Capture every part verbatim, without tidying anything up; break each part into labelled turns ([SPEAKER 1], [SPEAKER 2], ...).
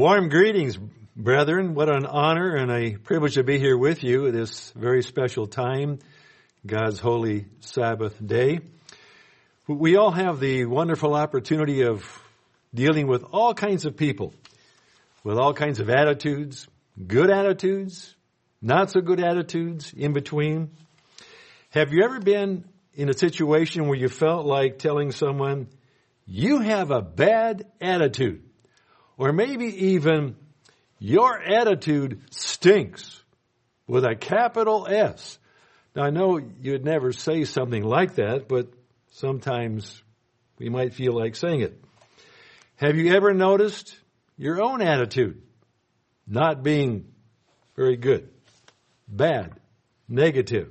[SPEAKER 1] Warm greetings, brethren. What an honor and a privilege to be here with you at this very special time, God's holy Sabbath day. We all have the wonderful opportunity of dealing with all kinds of people, with all kinds of attitudes, good attitudes, not so good attitudes, in between. Have you ever been in a situation where you felt like telling someone, you have a bad attitude? Or maybe even, your attitude stinks, with a capital S. Now, I know you'd never say something like that, but sometimes we might feel like saying it. Have you ever noticed your own attitude not being very good, bad, negative?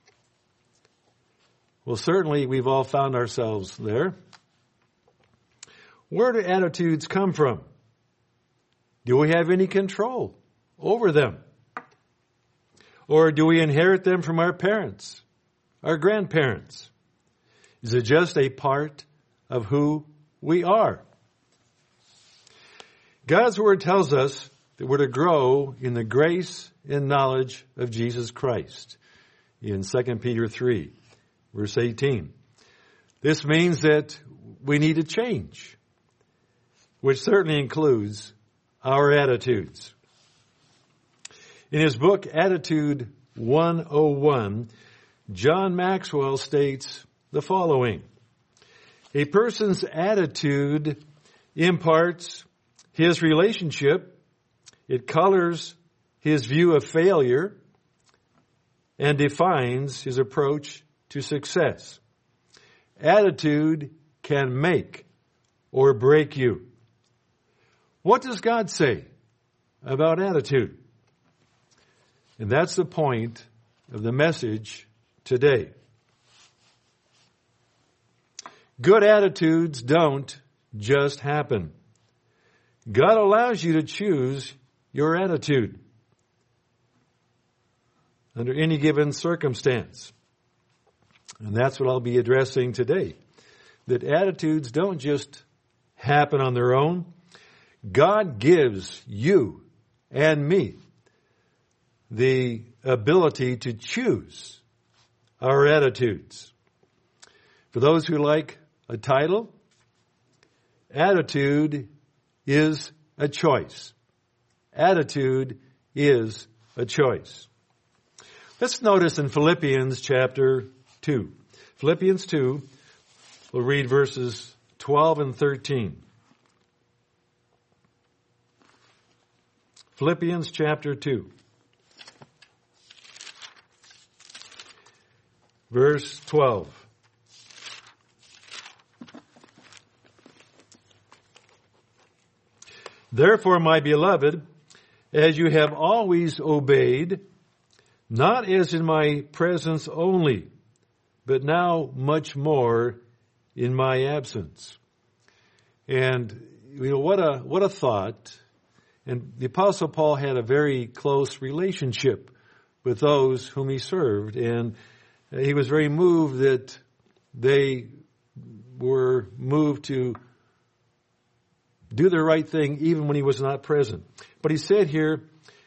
[SPEAKER 1] Well, certainly we've all found ourselves there. Where do attitudes come from? Do we have any control over them? Or do we inherit them from our parents, our grandparents? Is it just a part of who we are? God's Word tells us that we're to grow in the grace and knowledge of Jesus Christ in Second Peter three, verse eighteen. This means that we need to change, which certainly includes our attitudes. In his book, Attitude one oh one, John Maxwell states the following: a person's attitude imparts his relationship, it colors his view of failure, and defines his approach to success. Attitude can make or break you. What does God say about attitude? And that's the point of the message today. Good attitudes don't just happen. God allows you to choose your attitude under any given circumstance. And that's what I'll be addressing today. That attitudes don't just happen on their own. God gives you and me the ability to choose our attitudes. For those who like a title, attitude is a choice. Attitude is a choice. Let's notice in Philippians chapter two. Philippians two, we'll read verses twelve and thirteen. Philippians chapter two, verse twelve. Therefore, my beloved, as you have always obeyed, not as in my presence only, but now much more in my absence. And, you know, what a, what a thought. And the Apostle Paul had a very close relationship with those whom he served. And he was very moved that they were moved to do the right thing even when he was not present. But he said here,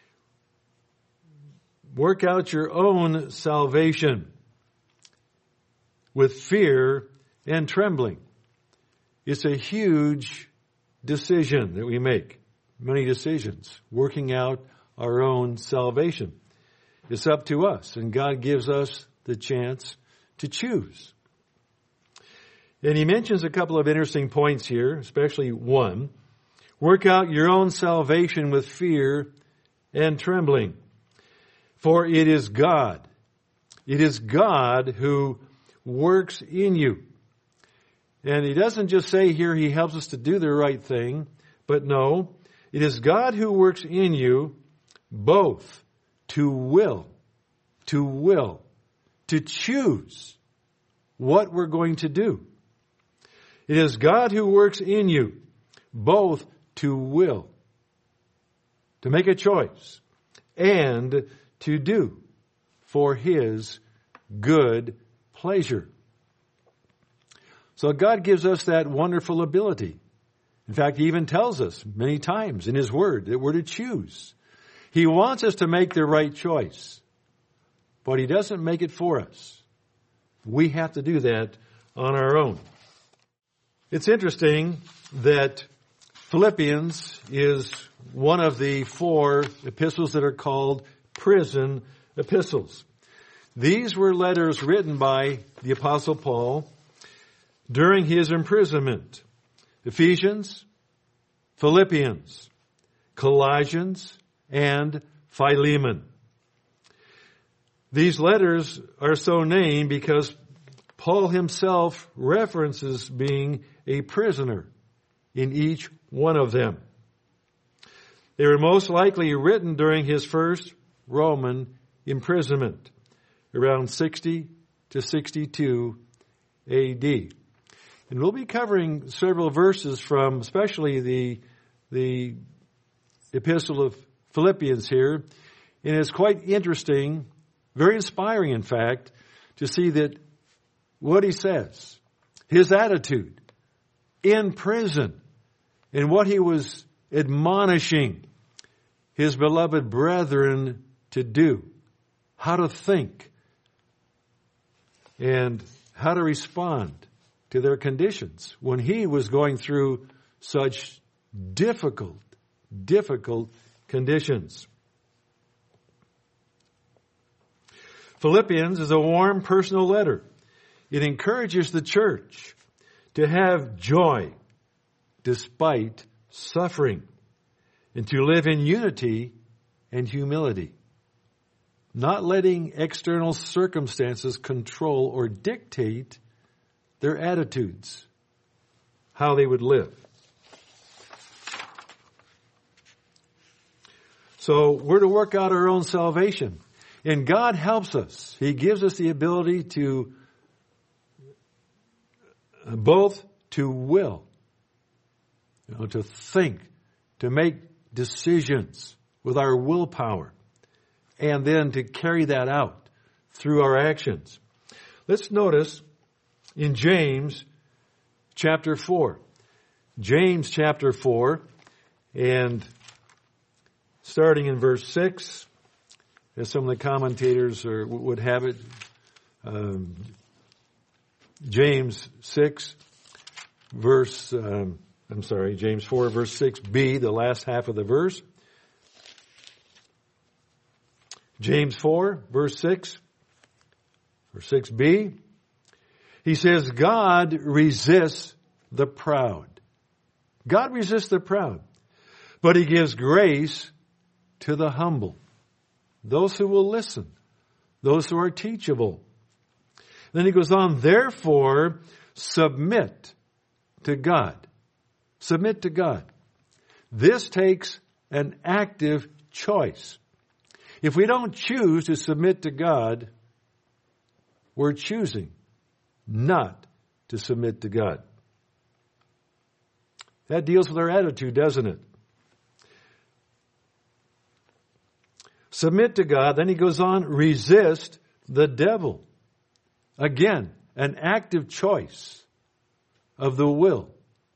[SPEAKER 1] work out your own salvation with fear and trembling. It's a huge decision that we make. Many decisions, working out our own salvation. It's up to us, and God gives us the chance to choose. And he mentions a couple of interesting points here, especially one. Work out your own salvation with fear and trembling. For it is God. It is God who works in you. And he doesn't just say here he helps us to do the right thing, but no, it is God who works in you both to will, to will, to choose what we're going to do. It is God who works in you both to will, to make a choice, and to do for His good pleasure. So God gives us that wonderful ability. In fact, he even tells us many times in his word that we're to choose. He wants us to make the right choice, but he doesn't make it for us. We have to do that on our own. It's interesting that Philippians is one of the four epistles that are called prison epistles. These were letters written by the Apostle Paul during his imprisonment. Ephesians, Philippians, Colossians, and Philemon. These letters are so named because Paul himself references being a prisoner in each one of them. They were most likely written during his first Roman imprisonment, around sixty to sixty-two A D. And we'll be covering several verses from especially the, the Epistle of Philippians here. And it's quite interesting, very inspiring in fact, to see that what he says, his attitude in prison, and what he was admonishing his beloved brethren to do, how to think, and how to respond to their conditions when he was going through such difficult, difficult conditions. Philippians is a warm personal letter. It encourages the church to have joy despite suffering and to live in unity and humility, not letting external circumstances control or dictate their attitudes, how they would live. So we're to work out our own salvation. And God helps us. He gives us the ability to both to will, you know, to think, to make decisions with our willpower, and then to carry that out through our actions. Let's notice in James chapter four. James chapter four, and starting in verse six, as some of the commentators are, would have it, um, James six, verse, um, I'm sorry, James four, verse six b, the last half of the verse. James four, verse six, or six b, he says, God resists the proud. God resists the proud, but he gives grace to the humble. Those who will listen, those who are teachable. Then he goes on, therefore, submit to God. Submit to God. This takes an active choice. If we don't choose to submit to God, we're choosing not to submit to God. That deals with our attitude, doesn't it? Submit to God. Then he goes on, resist the devil. Again, an active choice of the will.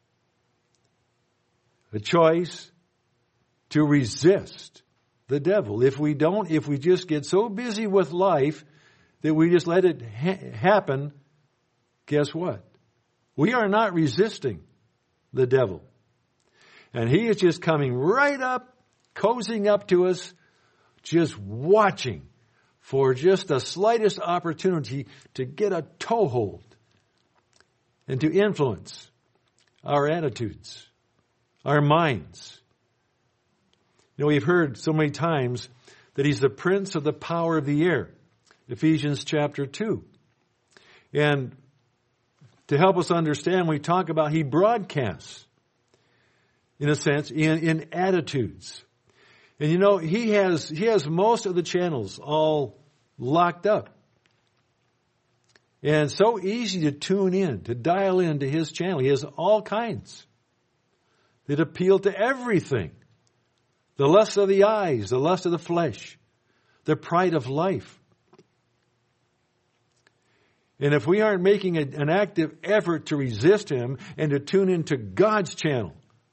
[SPEAKER 1] A choice to resist the devil. If we don't, if we just get so busy with life that we just let it ha- happen, guess what? We are not resisting the devil. And he is just coming right up, cozying up to us, just watching for just the slightest opportunity to get a toehold and to influence our attitudes, our minds. You know, we've heard so many times that he's the prince of the power of the air, Ephesians chapter two. And to help us understand, we talk about he broadcasts, in a sense, in, in attitudes. And you know, he has he has most of the channels all locked up. And it's so easy to tune in, to dial in to his channel. He has all kinds that appeal to everything. The lust of the eyes, the lust of the flesh, the pride of life. And if we aren't making a, an active effort to resist him and to tune into God's channel,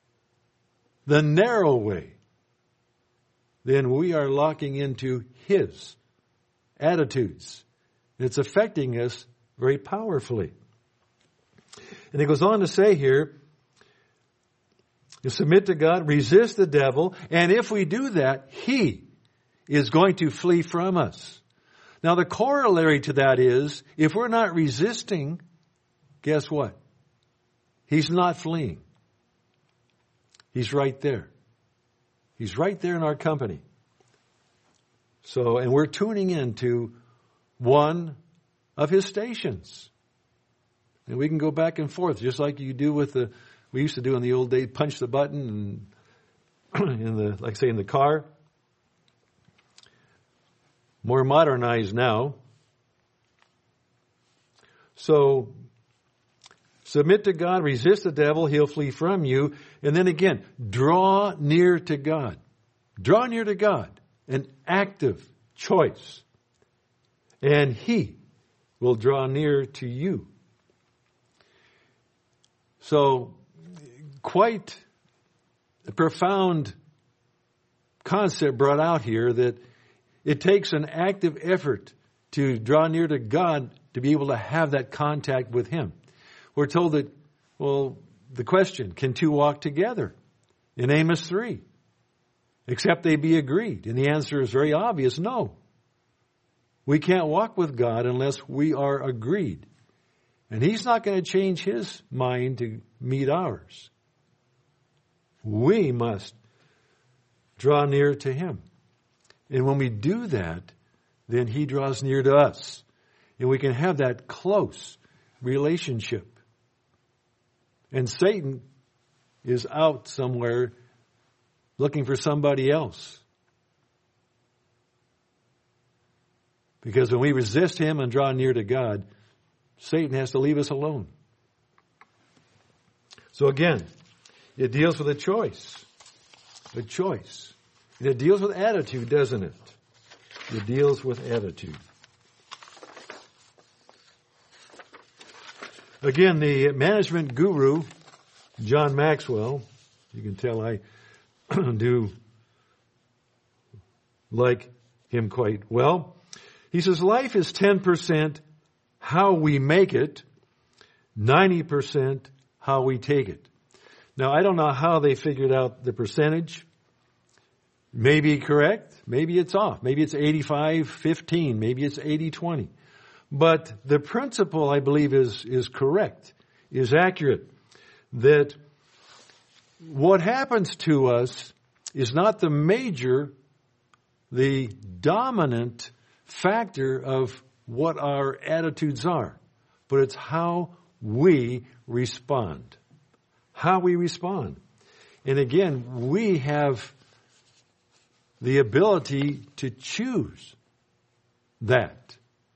[SPEAKER 1] the narrow way, then we are locking into his attitudes. It's affecting us very powerfully. And it goes on to say here, you submit to God, resist the devil, and if we do that, he is going to flee from us. Now the corollary to that is, if we're not resisting, guess what? He's not fleeing. He's right there. He's right there in our company. So, and we're tuning into one of his stations. And we can go back and forth, just like you do with the, we used to do in the old days, punch the button and in the, like say in the car. More modernized now. So, submit to God, resist the devil, he'll flee from you. And then again, draw near to God. Draw near to God. An active choice. And he will draw near to you. So, quite a profound concept brought out here that it takes an active effort to draw near to God to be able to have that contact with him. We're told that, well, the question, can two walk together? In Amos three. Except they be agreed. And the answer is very obvious, no. We can't walk with God unless we are agreed. And he's not going to change his mind to meet ours. We must draw near to him. And when we do that, then he draws near to us. And we can have that close relationship. And Satan is out somewhere looking for somebody else. Because when we resist him and draw near to God, Satan has to leave us alone. So again, it deals with a choice. A choice. And it deals with attitude, doesn't it? It deals with attitude. Again, the management guru, John Maxwell, you can tell I do like him quite well. He says, life is ten percent how we make it, ninety percent how we take it. Now, I don't know how they figured out the percentage. Maybe correct, maybe it's off. Maybe it's eighty-five fifteen, maybe it's eighty twenty. But the principle, I believe, is, is correct, is accurate. That what happens to us is not the major, the dominant factor of what our attitudes are, but it's how we respond. How we respond. And again, we have the ability to choose that.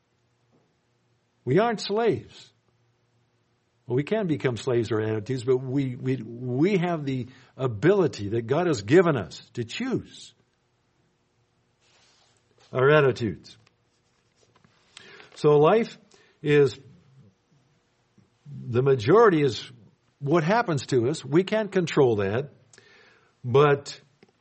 [SPEAKER 1] We aren't slaves. Well, we can become slaves to our attitudes, but we, we, we have the ability that God has given us to choose our attitudes. So life is, the majority is what happens to us. We can't control that, but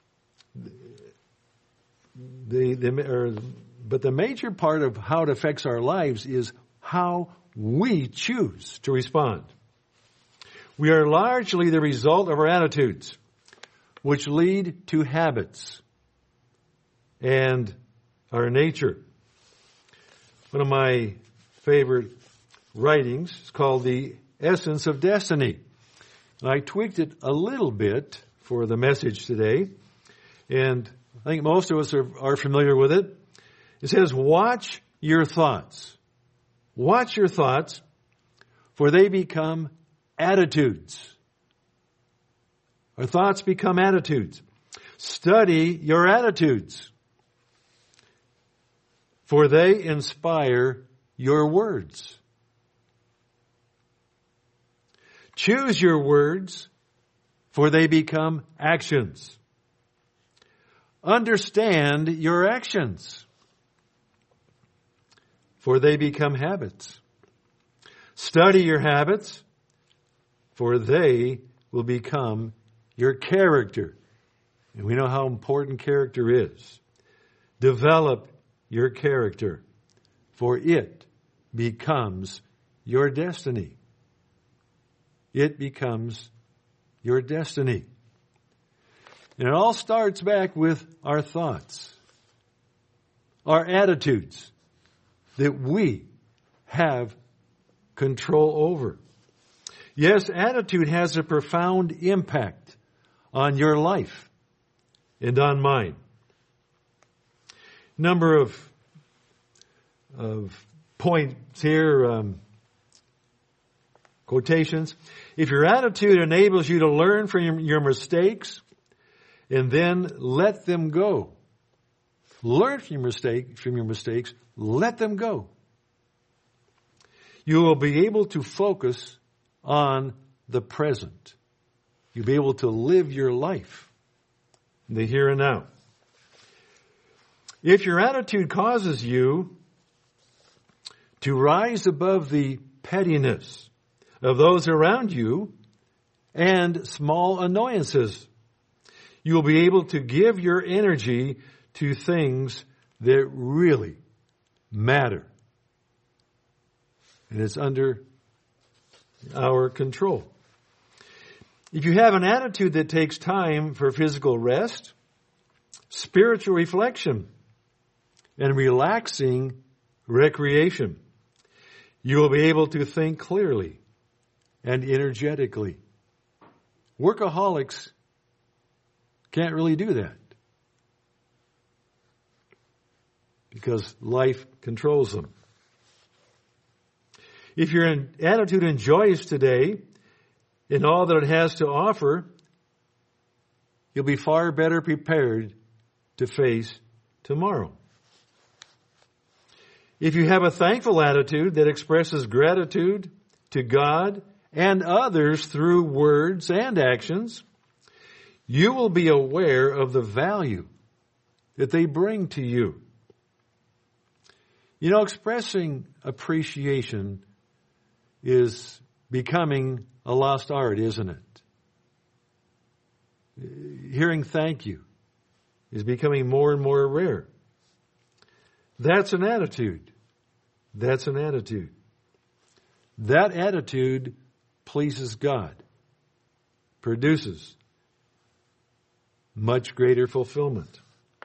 [SPEAKER 1] the, the or, but the major part of how it affects our lives is how we choose to respond. We are largely the result of our attitudes, which lead to habits and our nature. One of my favorite writings is called The Essence of Destiny. And I tweaked it a little bit for the message today, and I think most of us are, are familiar with it. It says, watch your thoughts. Watch your thoughts, for they become attitudes. Our thoughts become attitudes. Study your attitudes, for they inspire your words. Choose your words, for they become actions. Understand your actions, for they become habits. Study your habits, for they will become your character. And we know how important character is. Develop your character, for it becomes your destiny. It becomes your destiny. And it all starts back with our thoughts, our attitudes that we have control over. Yes, attitude has a profound impact on your life and on mine. Number of, of points here, um, quotations. If your attitude enables you to learn from your, your mistakes and then let them go. Learn from your mistake, from your mistakes, let them go. You will be able to focus on the present. You'll be able to live your life in the here and now. If your attitude causes you to rise above the pettiness of those around you and small annoyances, you will be able to give your energy to things that really matter. And it's under our control. If you have an attitude that takes time for physical rest, spiritual reflection, and relaxing recreation, you will be able to think clearly and energetically. Workaholics can't really do that because life controls them. If your attitude enjoys today and all that it has to offer, you'll be far better prepared to face tomorrow. If you have a thankful attitude that expresses gratitude to God and others through words and actions, you will be aware of the value that they bring to you. You know, expressing appreciation is becoming a lost art, isn't it? Hearing thank you is becoming more and more rare. That's an attitude. That's an attitude. That attitude pleases God, produces much greater fulfillment.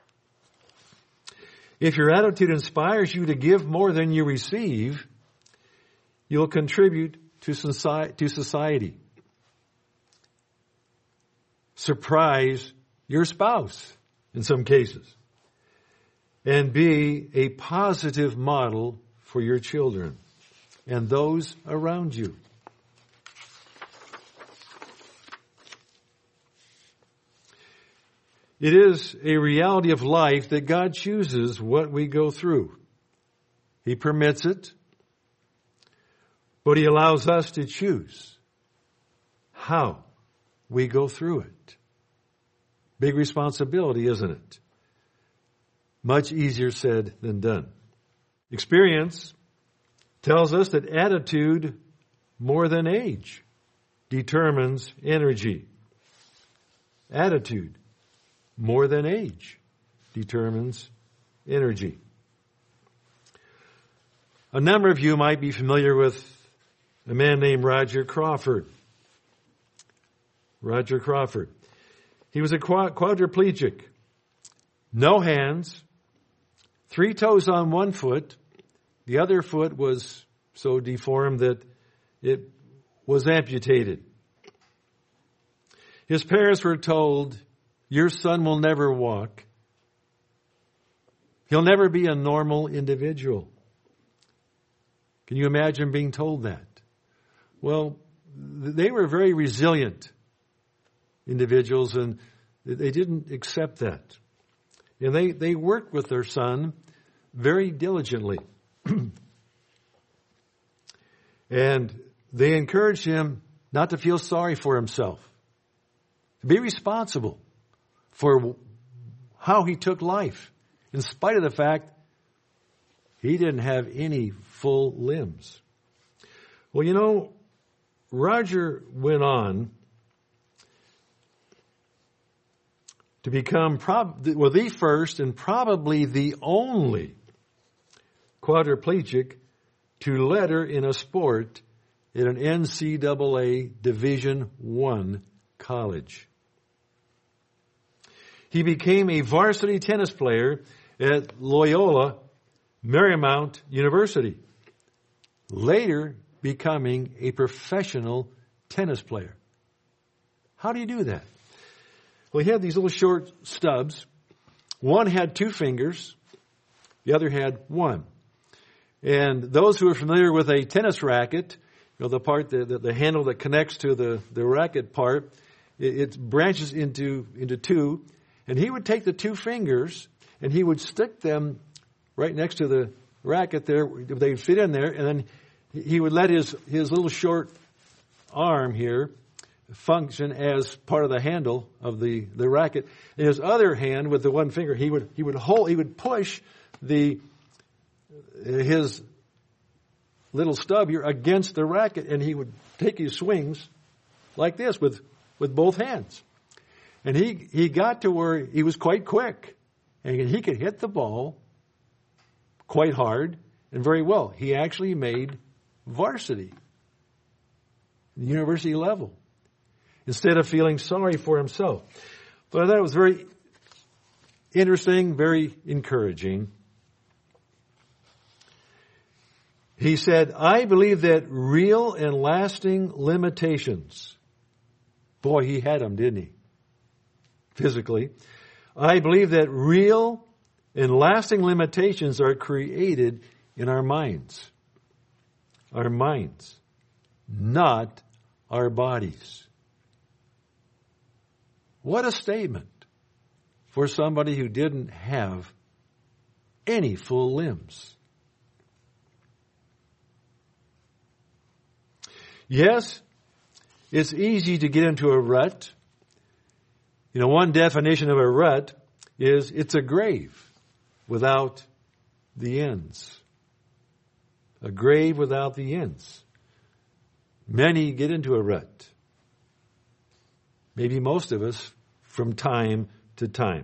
[SPEAKER 1] If your attitude inspires you to give more than you receive, you'll contribute to society. Surprise your spouse in some cases. And be a positive model for your children and those around you. It is a reality of life that God chooses what we go through. He permits it, but He allows us to choose how we go through it. Big responsibility, isn't it? Much easier said than done. Experience tells us that attitude, more than age, determines energy. Attitude, more than age, determines energy. A number of you might be familiar with a man named Roger Crawford. Roger Crawford. He was a quadriplegic. No hands, three toes on one foot. The other foot was so deformed that it was amputated. His parents were told, "Your son will never walk. He'll never be a normal individual." Can you imagine being told that? Well, they were very resilient individuals, and they didn't accept that. And they, they worked with their son very diligently. And they encouraged him not to feel sorry for himself, to be responsible for how he took life, in spite of the fact he didn't have any full limbs. Well, you know, Roger went on to become prob- well, the first and probably the only quadriplegic to letter in a sport at an N C double A Division I college. He became a varsity tennis player at Loyola Marymount University, later becoming a professional tennis player. How do you do that? Well, he had these little short stubs. One had two fingers. The other had one. And those who are familiar with a tennis racket, you know, the part, the, the, the handle that connects to the, the racket part, it, it branches into, into two. And he would take the two fingers and he would stick them right next to the racket there. They'd fit in there. And then he would let his, his little short arm here function as part of the handle of the, the racket. And his other hand with the one finger, he would, he would hold, he would push the, his little stub here against the racket, and he would take his swings like this with, with both hands. And he, he got to where he was quite quick, and he could hit the ball quite hard and very well. He actually made varsity, the university level, instead of feeling sorry for himself. But I thought it was very interesting, very encouraging. He said, I believe that real and lasting limitations, boy, he had them, didn't he? Physically. I believe that real and lasting limitations are created in our minds. Our minds, not our bodies. What a statement for somebody who didn't have any full limbs. Yes, it's easy to get into a rut. You know, one definition of a rut is it's a grave without the ends. A grave without the ends. Many get into a rut. Maybe most of us from time to time.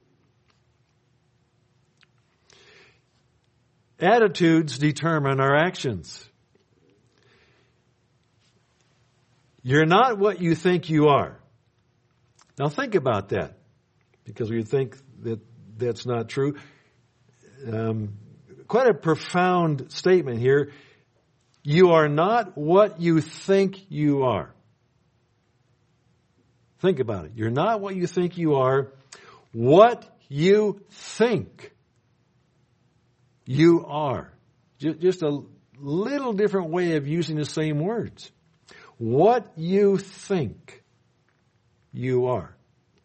[SPEAKER 1] Attitudes determine our actions. You're not what you think you are. Now think about that, because we think that that's not true. Um, quite a profound statement here. You are not what you think you are. Think about it. You're not what you think you are. What you think you are. Just a little different way of using the same words. What you think you are.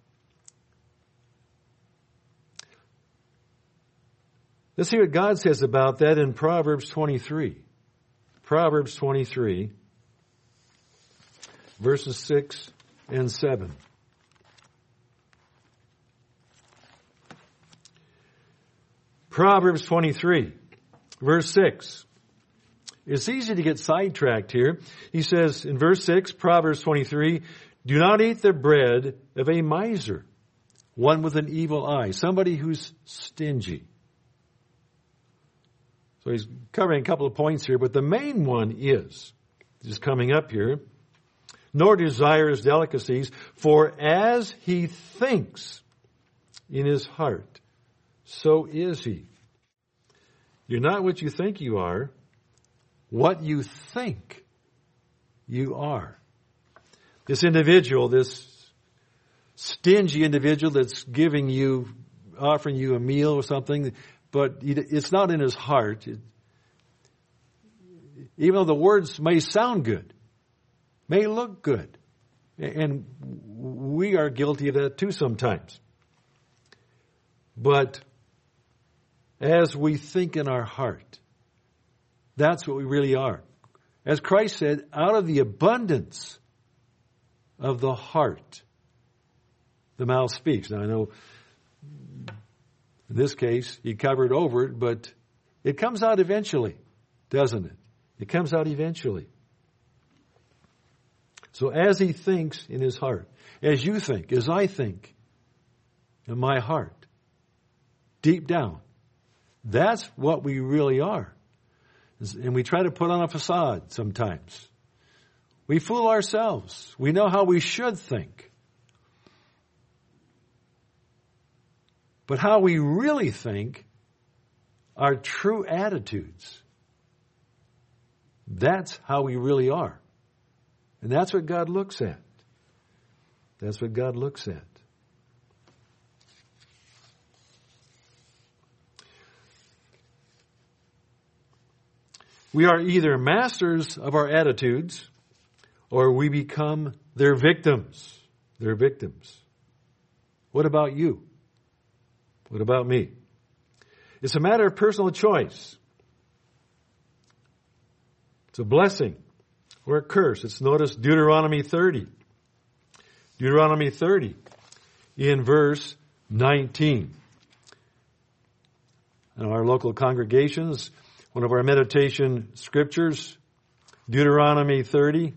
[SPEAKER 1] Let's see what God says about that in Proverbs twenty-three. Proverbs twenty-three, verses six and seven. Proverbs twenty-three, verse six. It's easy to get sidetracked here. He says in verse six, Proverbs twenty-three, do not eat the bread of a miser, one with an evil eye, somebody who's stingy. So he's covering a couple of points here, but the main one is, just coming up here, nor desires delicacies, for as he thinks in his heart, so is he. You're not what you think you are. What you think you are. This individual, this stingy individual that's giving you, offering you a meal or something, but it's not in his heart. It, even though the words may sound good, may look good, and we are guilty of that too sometimes. But as we think in our heart, that's what we really are. As Christ said, out of the abundance of the heart, the mouth speaks. Now I know in this case he covered over it, but it comes out eventually, doesn't it? It comes out eventually. So as he thinks in his heart, as you think, as I think, in my heart. Deep down. That's what we really are. And we try to put on a facade sometimes. We fool ourselves. We know how we should think. But how we really think are true attitudes. That's how we really are. And that's what God looks at. That's what God looks at. We are either masters of our attitudes or we become their victims. Their victims. What about you? What about me? It's a matter of personal choice. It's a blessing or a curse. It's notice Deuteronomy thirty. Deuteronomy thirty in verse nineteen. In our local congregations, one of our meditation scriptures, Deuteronomy thirty.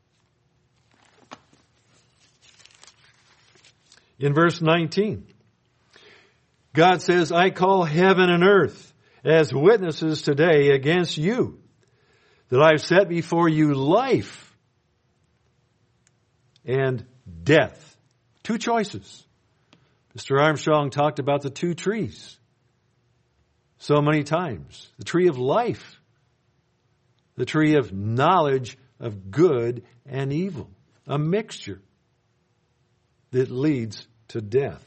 [SPEAKER 1] In verse nineteen, God says, I call heaven and earth as witnesses today against you, that I've set before you life and death. Two choices. Mister Armstrong talked about the two trees so many times. The tree of life. The tree of knowledge of good and evil. A mixture that leads to death.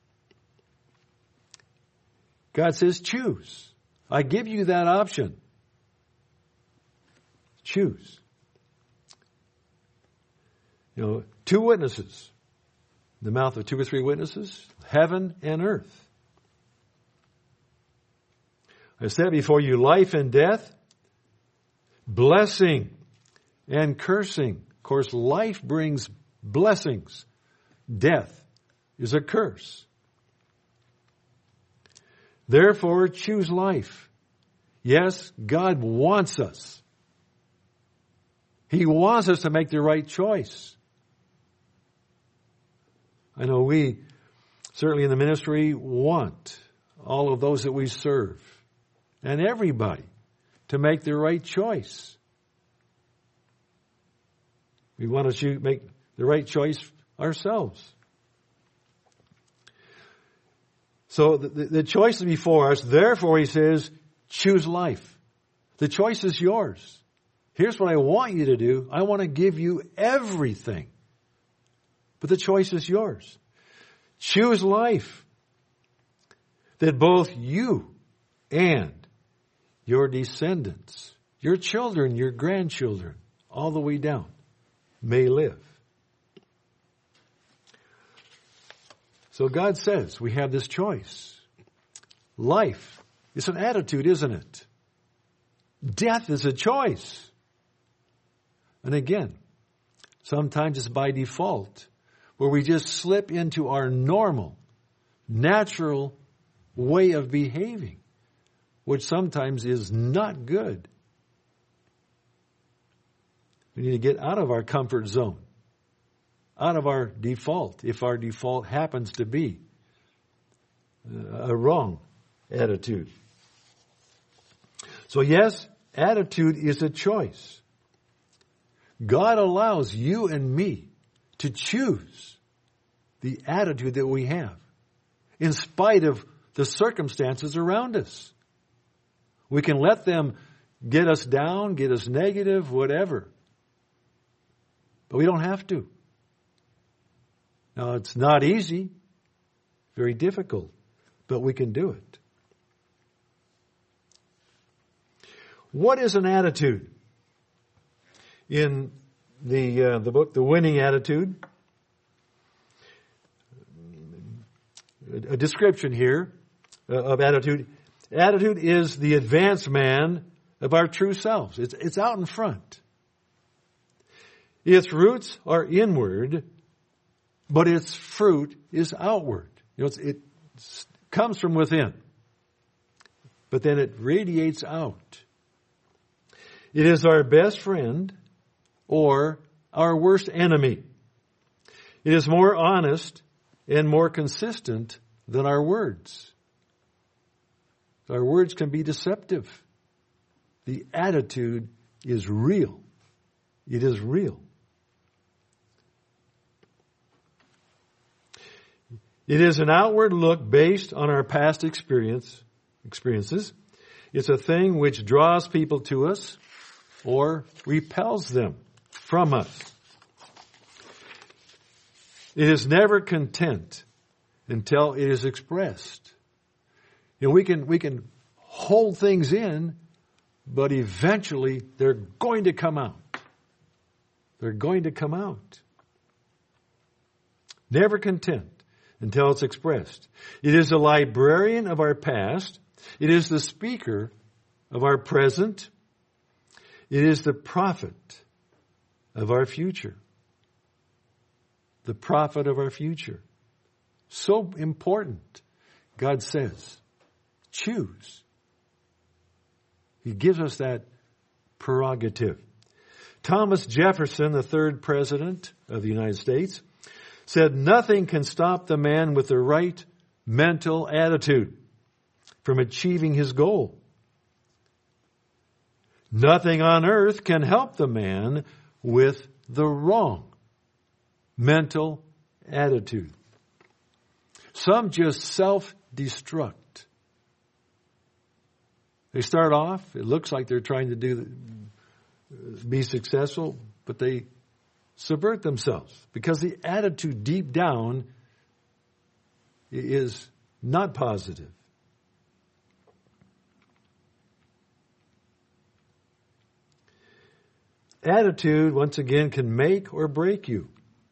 [SPEAKER 1] God says, choose. I give you that option. Choose. You know, two witnesses. In the mouth of two or three witnesses, heaven and earth. I set before you life and death, blessing and cursing. Of course, life brings blessings. Death is a curse. Therefore, choose life. Yes, God wants us. He wants us to make the right choice. I know we, certainly in the ministry, want all of those that we serve and everybody to make the right choice. We want to make the right choice ourselves. So the, the choice is before us. Therefore, he says, choose life. The choice is yours. Here's what I want you to do. I want to give you everything. But the choice is yours. Choose life. That both you and your descendants, your children, your grandchildren, all the way down, may live. So God says we have this choice. Life is an attitude, isn't it? Death is a choice. And again, sometimes it's by default, where we just slip into our normal, natural way of behaving, which sometimes is not good. We need to get out of our comfort zone, out of our default, if our default happens to be a wrong attitude. So yes, attitude is a choice. God allows you and me to choose the attitude that we have in spite of the circumstances around us. We can let them get us down, get us negative, whatever. But we don't have to. Now, it's not easy, very difficult, but we can do it. What is an attitude? In the uh, the book, The Winning Attitude, a description here uh, of attitude. Attitude is the advanced man of our true selves. It's, it's out in front. Its roots are inward, but its fruit is outward. You know, it's, it comes from within, but then it radiates out. It is our best friend or our worst enemy. It is more honest and more consistent than our words. Our words can be deceptive. The attitude is real. It is real. It is an outward look based on our past experience, experiences. It's a thing which draws people to us or repels them from us. It is never content until it is expressed. You know, we can, we can hold things in, but eventually they're going to come out. They're going to come out. Never content until it's expressed. It is the librarian of our past. It is the speaker of our present. It is the prophet of our future. The prophet of our future. So important. God says, choose. He gives us that prerogative. Thomas Jefferson, the third president of the United States, said nothing can stop the man with the right mental attitude from achieving his goal. Nothing on earth can help the man with the wrong mental attitude. Some just self-destruct. They start off, it looks like they're trying to do be successful, but they subvert themselves because the attitude deep down is not positive. Attitude, once again, can make or break you.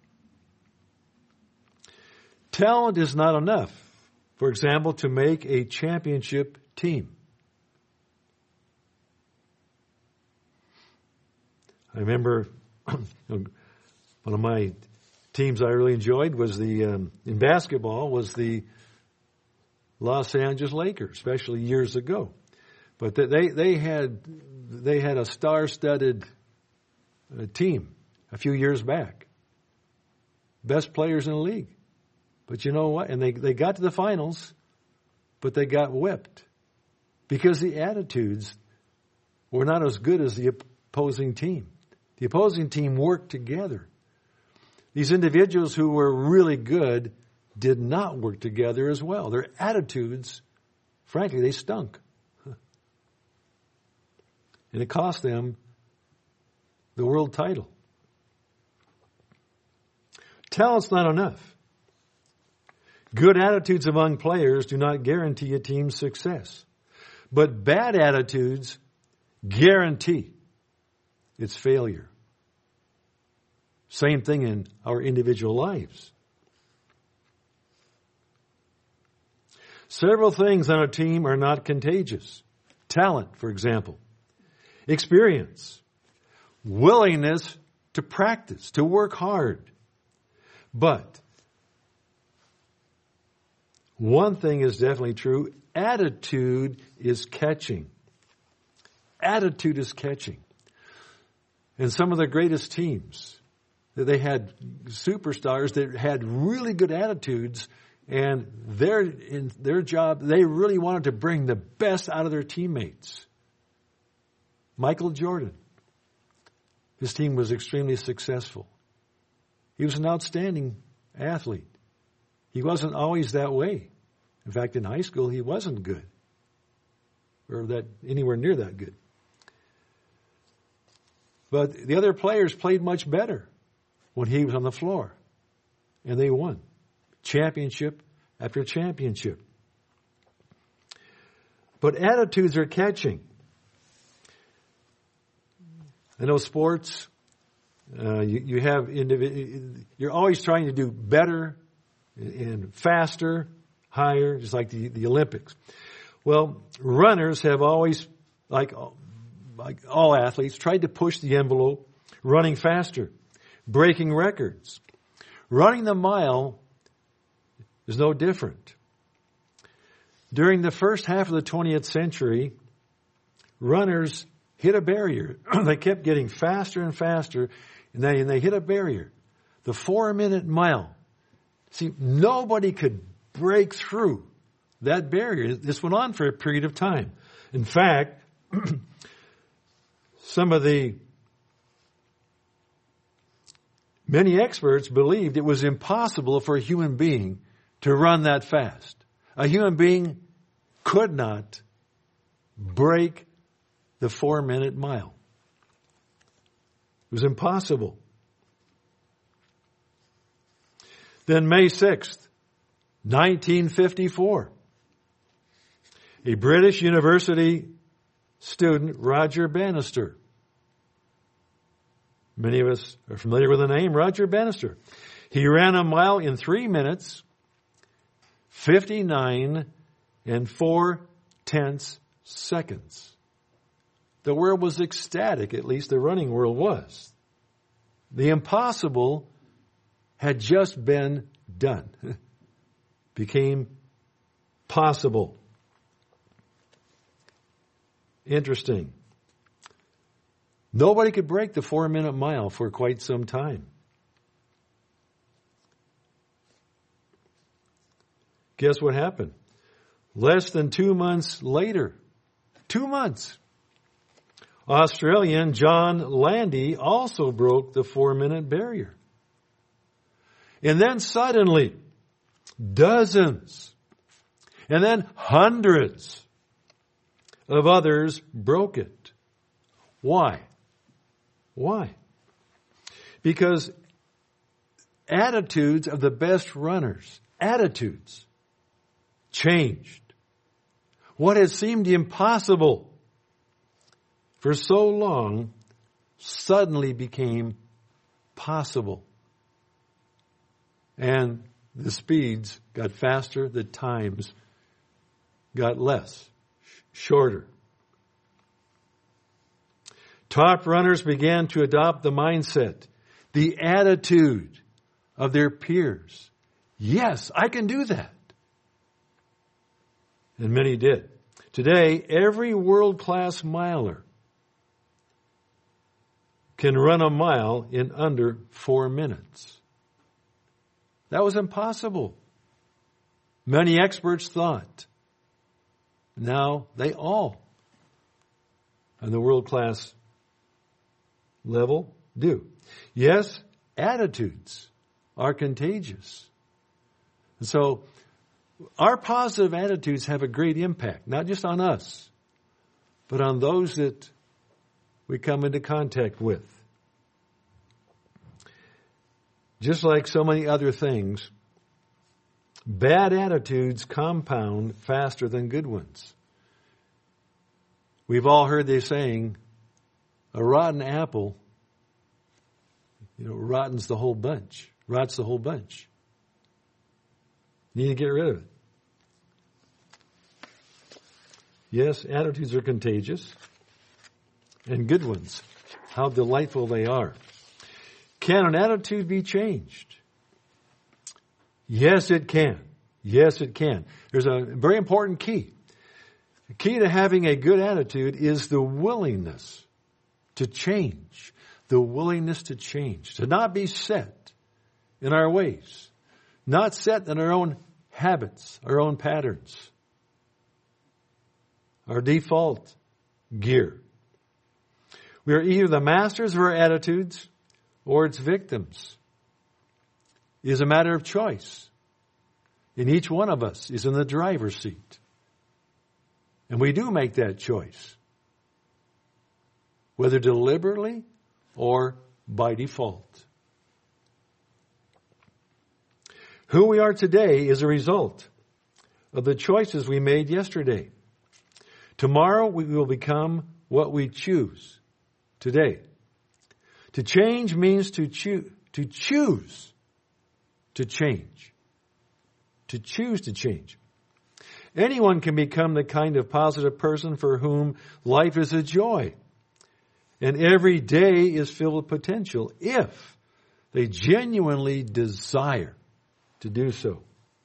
[SPEAKER 1] Talent is not enough, for example, to make a championship team. I remember one of my teams I really enjoyed was the, um, in basketball, was the Los Angeles Lakers, especially years ago. But they, they had, they had a star-studded uh, team a few years back. Best players in the league. But you know what? And they, they got to the finals, but they got whipped because the attitudes were not as good as the opposing team. The opposing team worked together. These individuals who were really good did not work together as well. Their attitudes, frankly, they stunk. And it cost them the world title. Talent's not enough. Good attitudes among players do not guarantee a team's success. But bad attitudes guarantee its failure. Same thing in our individual lives. Several things on a team are not contagious. Talent, for example. Experience. Willingness to practice, to work hard. But one thing is definitely true. Attitude is catching. Attitude is catching. And some of the greatest teams, they had superstars that had really good attitudes, and their in their job, they really wanted to bring the best out of their teammates. Michael Jordan, his team was extremely successful. He was an outstanding athlete. He wasn't always that way. In fact, in high school, he wasn't good, or that anywhere near that good. But the other players played much better when he was on the floor. And they won. Championship after championship. But attitudes are catching. I know sports, uh, you, you have, individ- you're always trying to do better and faster, higher, just like the, the Olympics. Well, runners have always, like like all athletes, tried to push the envelope, running faster, breaking records. Running the mile is no different. During the first half of the twentieth century, runners hit a barrier. They kept getting faster and faster, and they, and they hit a barrier. The four-minute mile. See, nobody could break through that barrier. This went on for a period of time. In fact, some of the many experts believed it was impossible for a human being to run that fast. A human being could not break the four-minute mile. It was impossible. Then May sixth, nineteen fifty-four, a British university student, Roger Bannister. Many of us are familiar with the name Roger Bannister. He ran a mile in three minutes, fifty-nine and four tenths seconds. The world was ecstatic, at least the running world was. The impossible had just been done. Became possible. Interesting. Nobody could break the four-minute mile for quite some time. Guess what happened? Less than two months later, two months, Australian John Landy also broke the four-minute barrier. And then suddenly, dozens, and then hundreds of others broke it. Why? Why? Because attitudes of the best runners, attitudes, changed. What had seemed impossible for so long suddenly became possible. And the speeds got faster, the times got less, shorter. Top runners began to adopt the mindset, the attitude of their peers. Yes, I can do that. And many did. Today, every world-class miler can run a mile in under four minutes. That was impossible. Many experts thought. Now they all, on the world-class level, do. Yes, attitudes are contagious. And so our positive attitudes have a great impact, not just on us, but on those that we come into contact with. Just like so many other things, bad attitudes compound faster than good ones. We've all heard the saying, a rotten apple, you know, rottens the whole bunch, rots the whole bunch. You need to get rid of it. Yes, attitudes are contagious. And good ones. How delightful they are. Can an attitude be changed? Yes, it can. Yes, it can. There's a very important key. The key to having a good attitude is the willingness to change. The willingness to change. To not be set in our ways. Not set in our own habits, our own patterns. Our default gear. We are either the masters of our attitudes or its victims. It is a matter of choice. And each one of us is in the driver's seat. And we do make that choice. Whether deliberately or by default. Who we are today is a result of the choices we made yesterday. Tomorrow we will become what we choose today. To change means to choose, to choose to change. To choose to change. Anyone can become the kind of positive person for whom life is a joy. And every day is filled with potential if they genuinely desire to do so.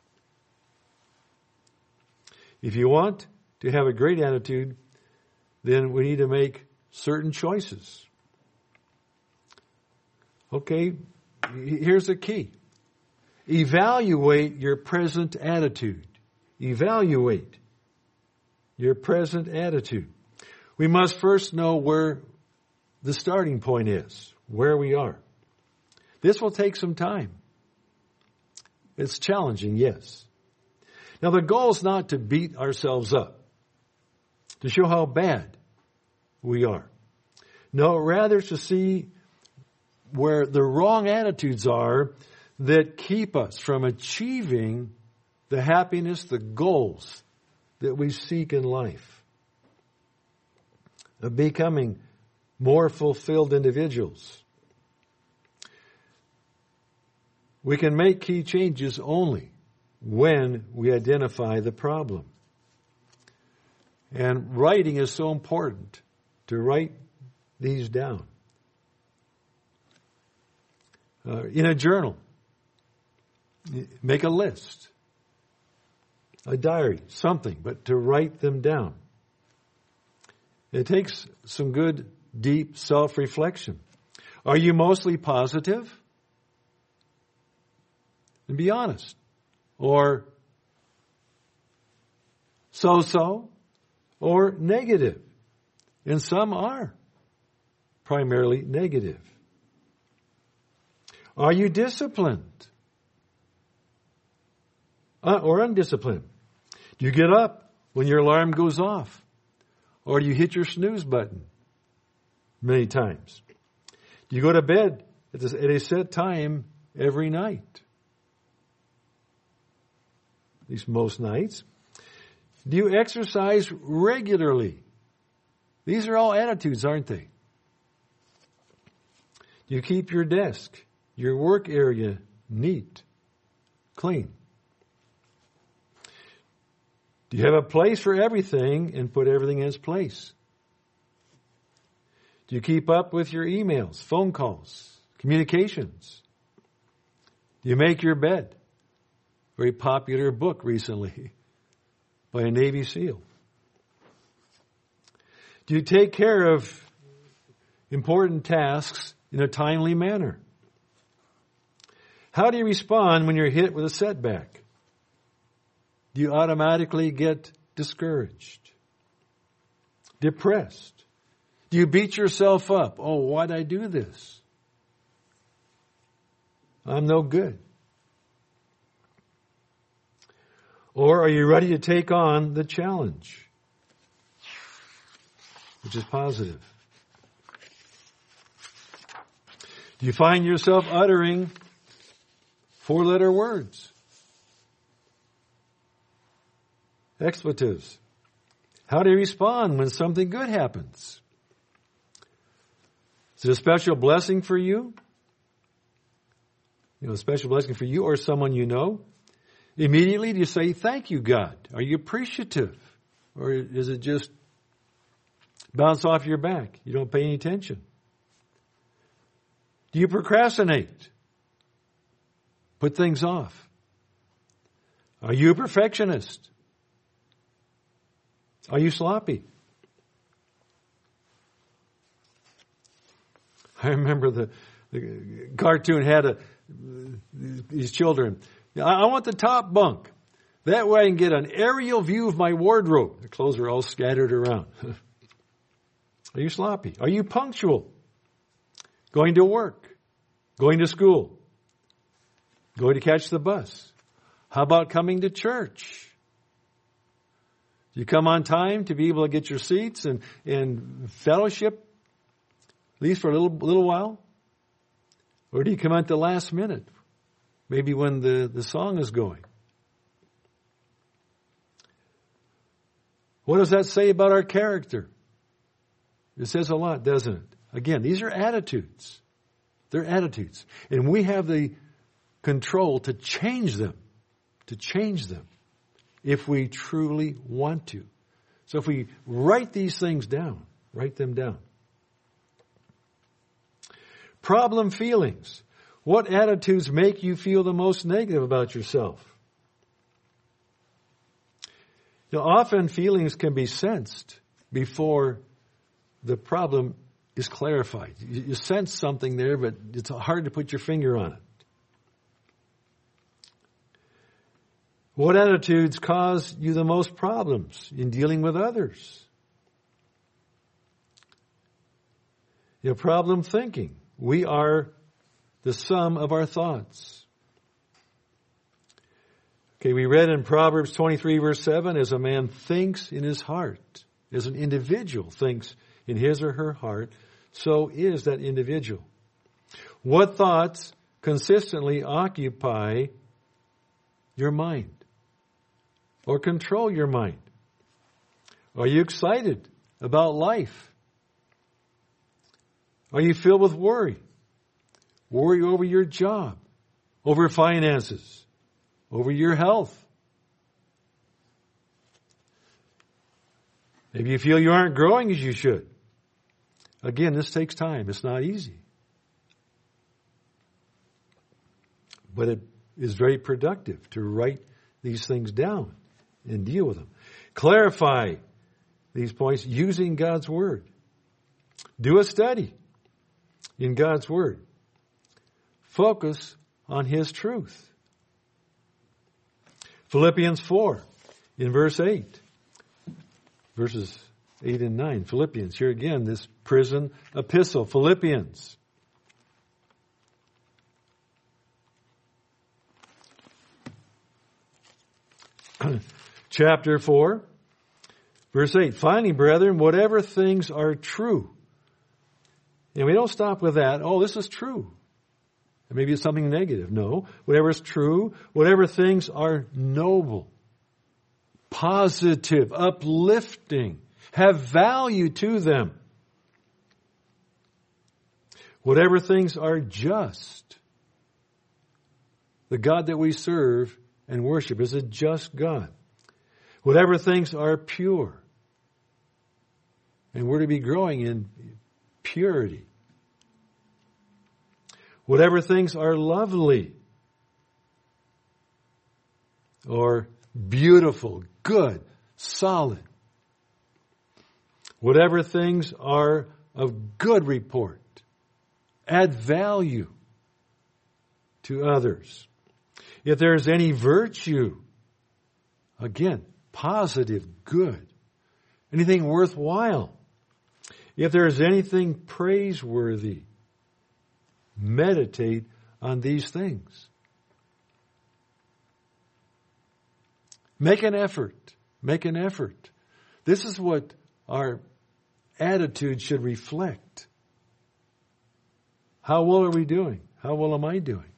[SPEAKER 1] If you want to have a great attitude, then we need to make certain choices. Okay, here's the key. Evaluate your present attitude. Evaluate your present attitude. We must first know where the starting point is, where we are. This will take some time. It's challenging, yes. Now the goal is not to beat ourselves up, to show how bad we are. No, rather to see where the wrong attitudes are that keep us from achieving the happiness, the goals that we seek in life, of becoming more fulfilled individuals. We can make key changes only when we identify the problem. And writing is so important, to write these down. Uh, in a journal, make a list, a diary, something, but to write them down. It takes some good, deep self-reflection. Are you mostly positive? And be honest. Or so-so? Or negative? And some are primarily negative. Are you disciplined? Uh, or undisciplined? Do you get up when your alarm goes off? Or do you hit your snooze button many times? Do you go to bed at a set time every night? At least most nights. Do you exercise regularly? These are all attitudes, aren't they? Do you keep your desk, your work area neat, clean? Do you have a place for everything and put everything in its place? Do you keep up with your emails, phone calls, communications? Do you make your bed? Very popular book recently by a Navy SEAL. Do you take care of important tasks in a timely manner? How do you respond when you're hit with a setback? Do you automatically get discouraged? Depressed? Do you beat yourself up? Oh, why'd I do this? I'm no good. Or are you ready to take on the challenge, which is positive? Do you find yourself uttering four-letter words? Expletives. How do you respond when something good happens? Is it a special blessing for you? You know, a special blessing for you or someone you know? Immediately, do you say, thank you, God? Are you appreciative? Or is it just bounce off your back? You don't pay any attention. Do you procrastinate? Put things off? Are you a perfectionist? Are you sloppy? I remember the, the cartoon had a, these children. I want the top bunk. That way I can get an aerial view of my wardrobe. The clothes are all scattered around. Are you sloppy? Are you punctual? Going to work? Going to school? Going to catch the bus? How about coming to church? Do you come on time to be able to get your seats and, and fellowship, at least for a little, little while? Or do you come at the last minute? Maybe when the, the song is going. What does that say about our character? It says a lot, doesn't it? Again, these are attitudes. They're attitudes. And we have the control to change them. To change them. If we truly want to. So if we write these things down, write them down. Problem feelings. What attitudes make you feel the most negative about yourself? You know, often feelings can be sensed before the problem is clarified. You, you sense something there, but it's hard to put your finger on it. What attitudes cause you the most problems in dealing with others? Your problem thinking. We are the sum of our thoughts. Okay, we read in Proverbs twenty-three verse seven, as a man thinks in his heart, as an individual thinks in his or her heart, so is that individual. What thoughts consistently occupy your mind or control your mind? Are you excited about life? Are you filled with worry? Worry over your job, over finances, over your health. Maybe you feel you aren't growing as you should. Again, this takes time. It's not easy. But it is very productive to write these things down and deal with them. Clarify these points using God's Word. Do a study in God's Word. Focus on His truth. Philippians four, in verse eight. Verses eight and nine. Philippians, here again, this prison epistle. Philippians. Chapter four, verse eight. Finally, brethren, whatever things are true. And we don't stop with that. Oh, this is true. And maybe it's something negative. No. Whatever is true, whatever things are noble, positive, uplifting, have value to them. Whatever things are just. The God that we serve and worship is a just God. Whatever things are pure. And we're to be growing in purity. Whatever things are lovely or beautiful, good, solid. Whatever things are of good report, add value to others. If there is any virtue, again, positive, good, anything worthwhile. If there is anything praiseworthy, meditate on these things. Make an effort. Make an effort. This is what our attitude should reflect. How well are we doing? How well am I doing?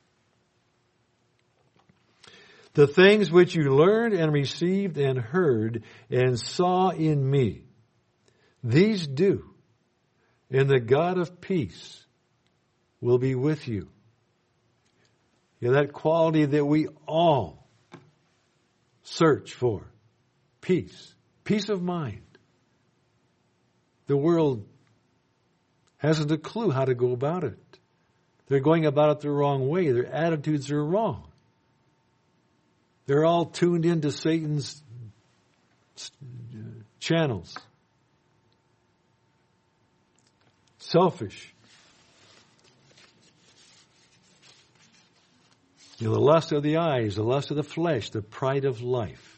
[SPEAKER 1] The things which you learned and received and heard and saw in me, these do, and the God of peace will be with you. Yeah, that quality that we all search for. Peace. Peace of mind. The world hasn't a clue how to go about it. They're going about it the wrong way. Their attitudes are wrong. They're all tuned into Satan's channels. Selfish. You know, the lust of the eyes, the lust of the flesh, the pride of life.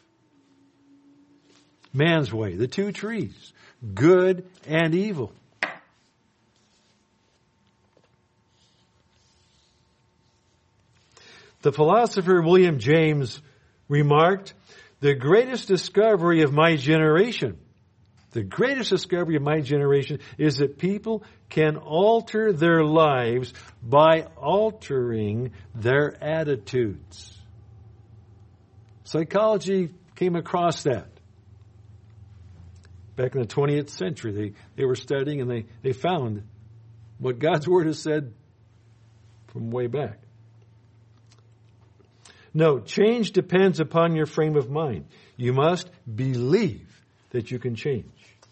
[SPEAKER 1] Man's way, the two trees, good and evil. The philosopher William James remarked, the greatest discovery of my generation, the greatest discovery of my generation is that people can alter their lives by altering their attitudes. Psychology came across that. Back in the twentieth century, they, they were studying and they, they found what God's Word has said from way back. No, change depends upon your frame of mind. You must believe that you can change.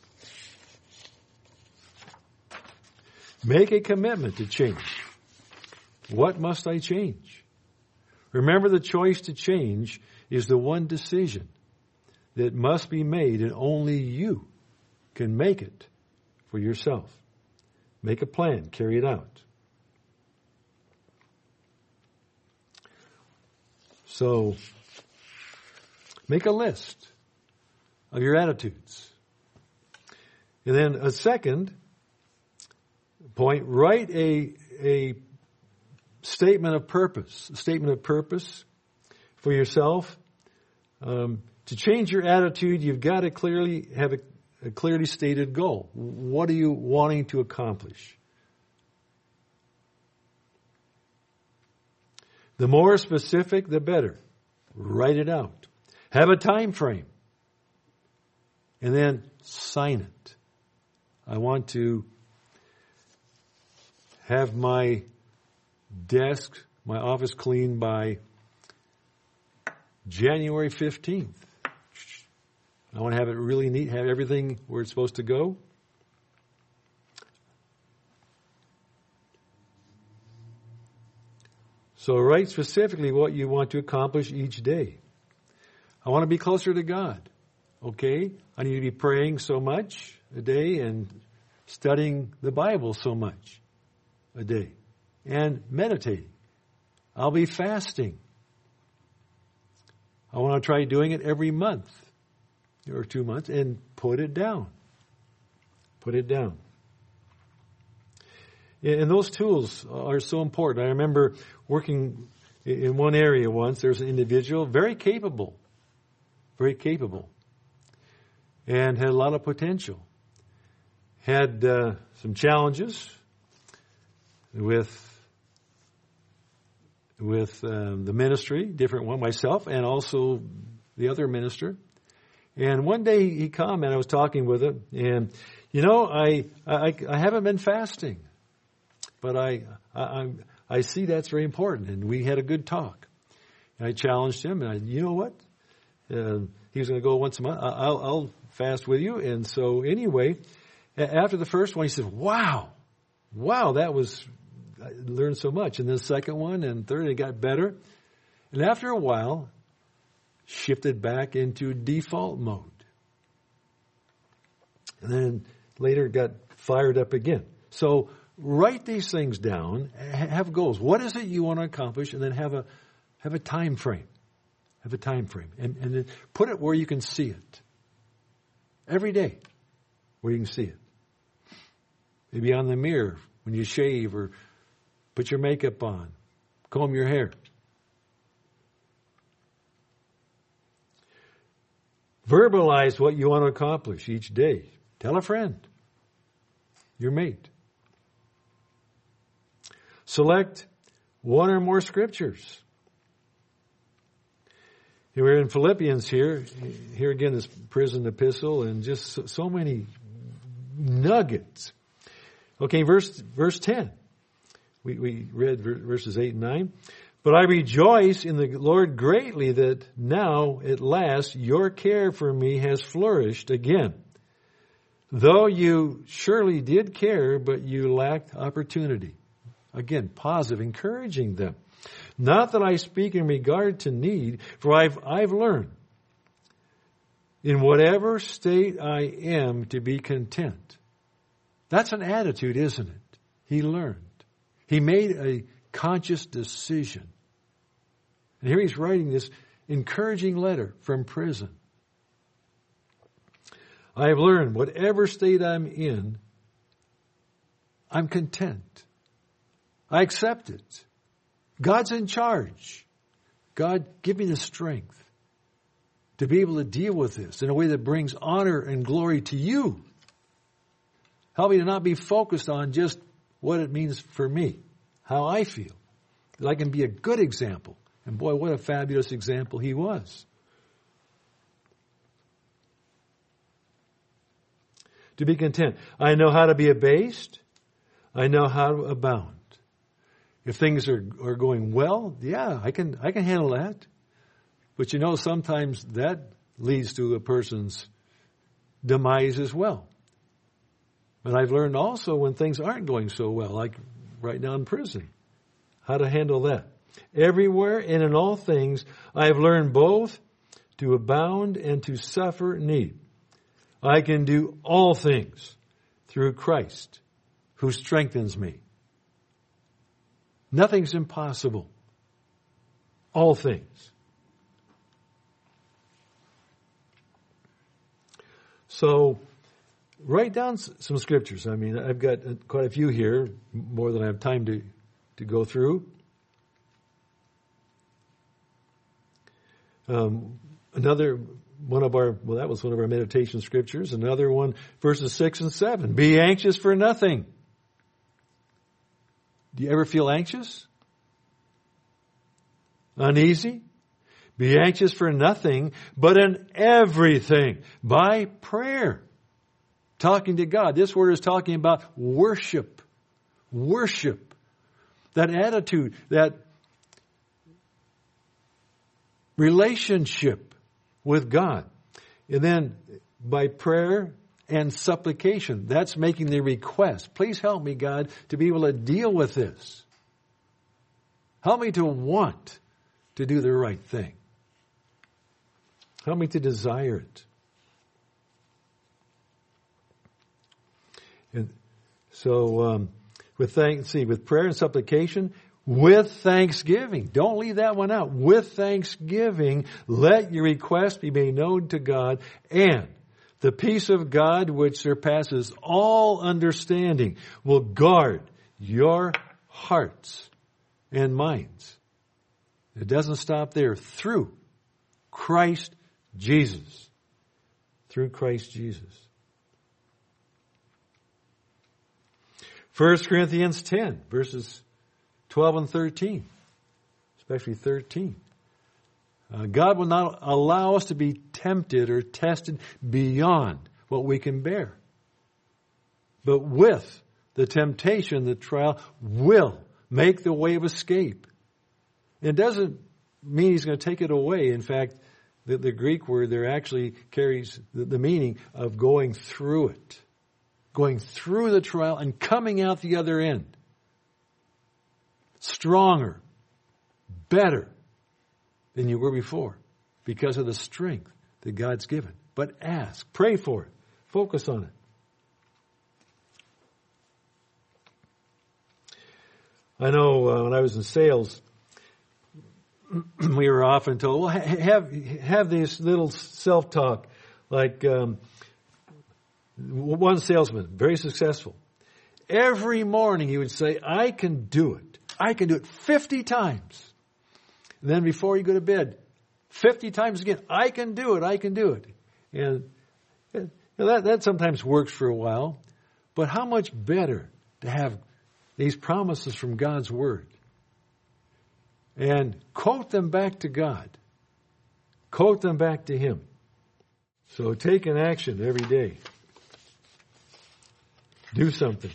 [SPEAKER 1] Make a commitment to change. What must I change? Remember, the choice to change is the one decision that must be made, and only you can make it for yourself. Make a plan, carry it out. So, Make a list of your attitudes. And then a second point, write a, a statement of purpose, a statement of purpose for yourself. Um, to change your attitude, you've got to clearly have a, a clearly stated goal. What are you wanting to accomplish? The more specific, the better. Write it out. Have a time frame. And then sign it. I want to have my desk, my office cleaned by January fifteenth. I want to have it really neat, have everything where it's supposed to go. So write specifically what you want to accomplish each day. I want to be closer to God. Okay? I need to be praying so much a day and studying the Bible so much a day and meditating. I'll be fasting. I want to try doing it every month or two months and put it down. Put it down. And those tools are so important. I remember working in one area once. There was an individual, very capable, very capable, and had a lot of potential. Had uh, some challenges with with um, the ministry, different one, myself, and also the other minister. And one day he commented, I was talking with him, and, you know, I I, I haven't been fasting, but I, I I see that's very important. And we had a good talk. And I challenged him, and I, you know what? Uh, he was going to go once a month. I'll, I'll fast with you. And so anyway, after the first one, he said, wow, wow, that was, I learned so much. And then the second one and third, it got better. And after a while, shifted back into default mode. And then later got fired up again. So write these things down, have goals. What is it you want to accomplish? And then have a have a time frame. Have a time frame. And, and then put it where you can see it. Every day, where you can see it. Maybe on the mirror when you shave or put your makeup on, comb your hair. Verbalize what you want to accomplish each day. Tell a friend, your mate. Select one or more scriptures. We're in Philippians here. Here again, this prison epistle, and just so, so many nuggets. Okay, verse verse ten. We, we read verses eight and nine. But I rejoice in the Lord greatly that now, at last, your care for me has flourished again. Though you surely did care, but you lacked opportunity. Again, positive, encouraging them. Not that I speak in regard to need, for I've, I've learned in whatever state I am to be content. That's an attitude, isn't it? He learned. He made a conscious decision. And here he's writing this encouraging letter from prison. I have learned whatever state I'm in, I'm content. I accept it. God's in charge. God, give me the strength to be able to deal with this in a way that brings honor and glory to you. Help me to not be focused on just what it means for me, how I feel. That I can be a good example. And boy, what a fabulous example he was. To be content. I know how to be abased. I know how to abound. If things are, are going well, yeah, I can I can handle that. But you know, sometimes that leads to a person's demise as well. But I've learned also when things aren't going so well, like right now in prison, how to handle that. Everywhere and in all things, I have learned both to abound and to suffer need. I can do all things through Christ who strengthens me. Nothing's impossible. All things. So write down some scriptures. I mean, I've got quite a few here, more than I have time to, to go through. Um, another one of our, well, that was one of our meditation scriptures. Another one, verses six and seven. Be anxious for nothing. Do you ever feel anxious? Uneasy? Be anxious for nothing, but in everything, by prayer. Talking to God. This word is talking about worship. Worship. That attitude, that relationship with God. And then by prayer and supplication. That's making the request. Please help me, God, to be able to deal with this. Help me to want to do the right thing. Help me to desire it. And so, um, with thank, see, with prayer and supplication, with thanksgiving. Don't leave that one out. With thanksgiving, let your request be made known to God, and the peace of God, which surpasses all understanding, will guard your hearts and minds. It doesn't stop there. Through Christ Jesus. Through Christ Jesus. First Corinthians ten, verses twelve and thirteen. Especially thirteen. Uh, God will not allow us to be tempted or tested beyond what we can bear. But with the temptation, the trial will make the way of escape. It doesn't mean He's going to take it away. In fact, the, the Greek word there actually carries the, the meaning of going through it. Going through the trial and coming out the other end. Stronger, better than you were before because of the strength that God's given. But ask, pray for it, focus on it. I know uh, when I was in sales, we were often told, well, have have this little self-talk. Like um, one salesman, very successful. Every morning he would say, I can do it. I can do it fifty times. And then before you go to bed, fifty times again, I can do it, I can do it. And, and that, that sometimes works for a while. But how much better to have these promises from God's Word and quote them back to God. Quote them back to Him. So take an action every day. Do something.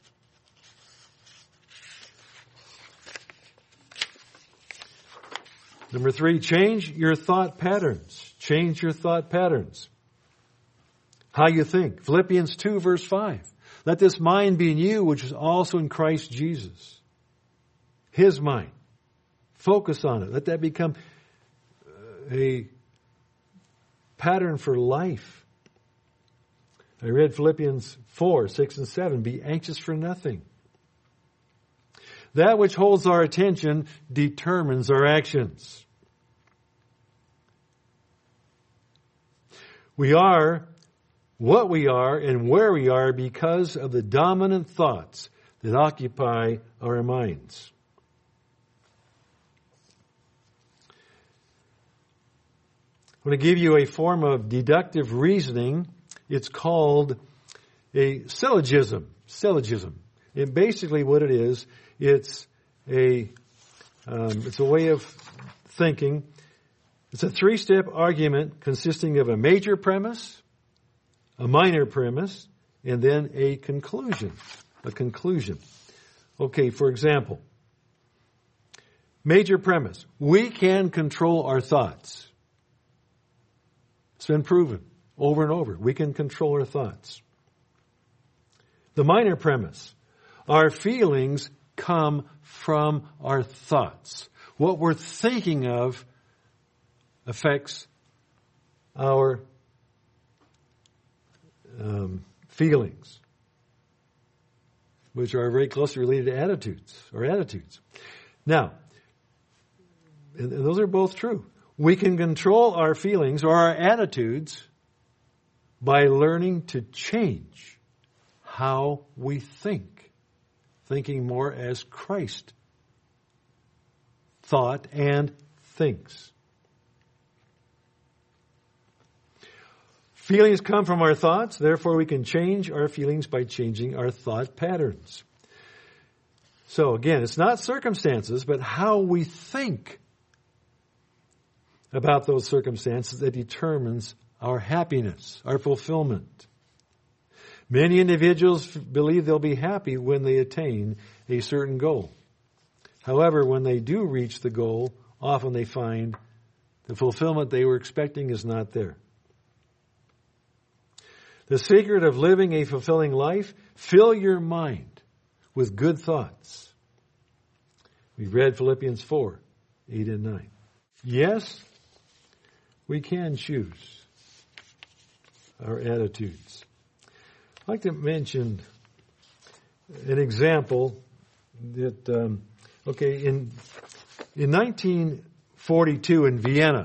[SPEAKER 1] Number three, change your thought patterns. Change your thought patterns. How you think. Philippians two, verse five. Let this mind be in you, which is also in Christ Jesus. His mind. Focus on it. Let that become a pattern for life. I read Philippians four, six, and seven. Be anxious for nothing. That which holds our attention determines our actions. We are what we are and where we are because of the dominant thoughts that occupy our minds. I'm going to give you a form of deductive reasoning. It's called a syllogism. Syllogism. And basically what it is, it's a um, it's a way of thinking. It's a three-step argument consisting of a major premise, a minor premise, and then a conclusion. A conclusion. Okay, for example, major premise. We can control our thoughts. It's been proven over and over. We can control our thoughts. The minor premise. Our feelings come from our thoughts. What we're thinking of affects our um, feelings, which are very closely related to attitudes, or attitudes. Now, and those are both true. We can control our feelings or our attitudes by learning to change how we think, thinking more as Christ thought and thinks. Feelings come from our thoughts, therefore we can change our feelings by changing our thought patterns. So again, it's not circumstances, but how we think about those circumstances that determines our happiness, our fulfillment. Many individuals believe they'll be happy when they attain a certain goal. However, when they do reach the goal, often they find the fulfillment they were expecting is not there. The secret of living a fulfilling life, fill your mind with good thoughts. We've read Philippians four, eight and nine. Yes, we can choose our attitudes. I'd like to mention an example that, um, okay, in in nineteen forty-two in Vienna,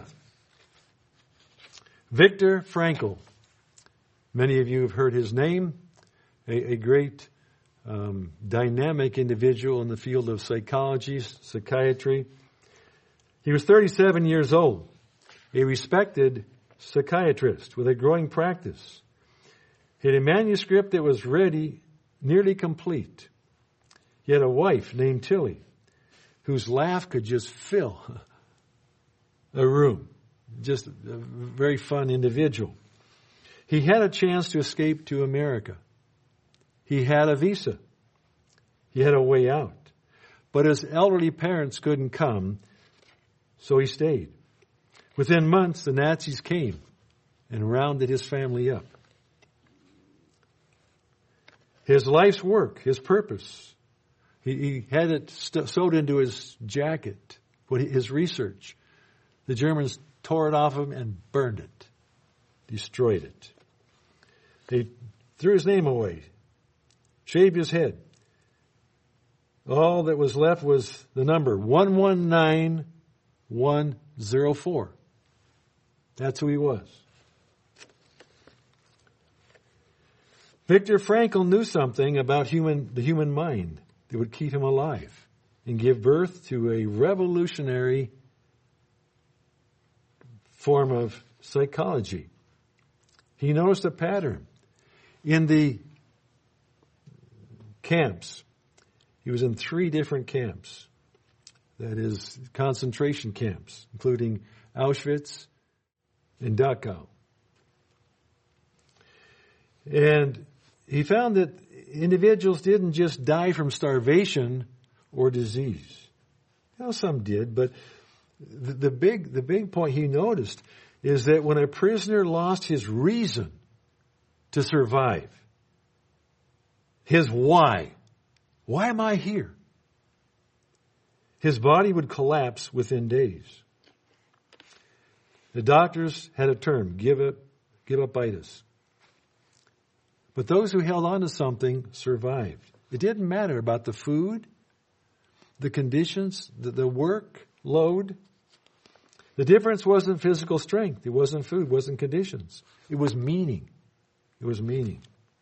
[SPEAKER 1] Viktor Frankl, many of you have heard his name, a, a great um, dynamic individual in the field of psychology, psychiatry. He was thirty-seven years old, a respected psychiatrist with a growing practice. He had a manuscript that was ready, nearly complete. He had a wife named Tilly, whose laugh could just fill a room. Just a very fun individual. He had a chance to escape to America. He had a visa. He had a way out. But his elderly parents couldn't come, so he stayed. Within months, the Nazis came and rounded his family up. His life's work, his purpose, he, he had it st- sewed into his jacket, what he, his research. The Germans tore it off him and burned it, destroyed it. They threw his name away, shaved his head. All that was left was the number one one nine one zero four. That's who he was. Viktor Frankl knew something about human, the human mind that would keep him alive and give birth to a revolutionary form of psychology. He noticed a pattern. In the camps, he was in three different camps. That is, concentration camps, including Auschwitz and Dachau. And he found that individuals didn't just die from starvation or disease. Well, some did, but the, the big the big point he noticed is that when a prisoner lost his reason to survive, his why, why am I here? His body would collapse within days. The doctors had a term, give up, give up-itis. But those who held on to something survived. It didn't matter about the food, the conditions, the, the work load. The difference wasn't physical strength. It wasn't food, it wasn't conditions. It was meaning. It was meaning.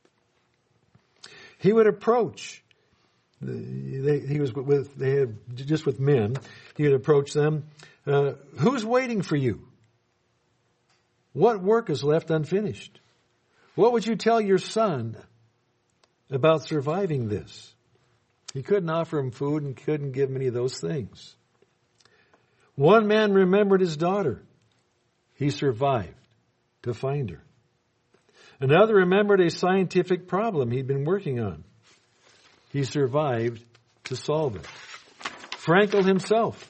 [SPEAKER 1] He would approach. They, he was with. They had just with men. He would approach them. Uh, who's waiting for you? What work is left unfinished? What would you tell your son about surviving this? He couldn't offer him food and couldn't give him any of those things. One man remembered his daughter. He survived to find her. Another remembered a scientific problem he'd been working on. He survived to solve it. Frankl himself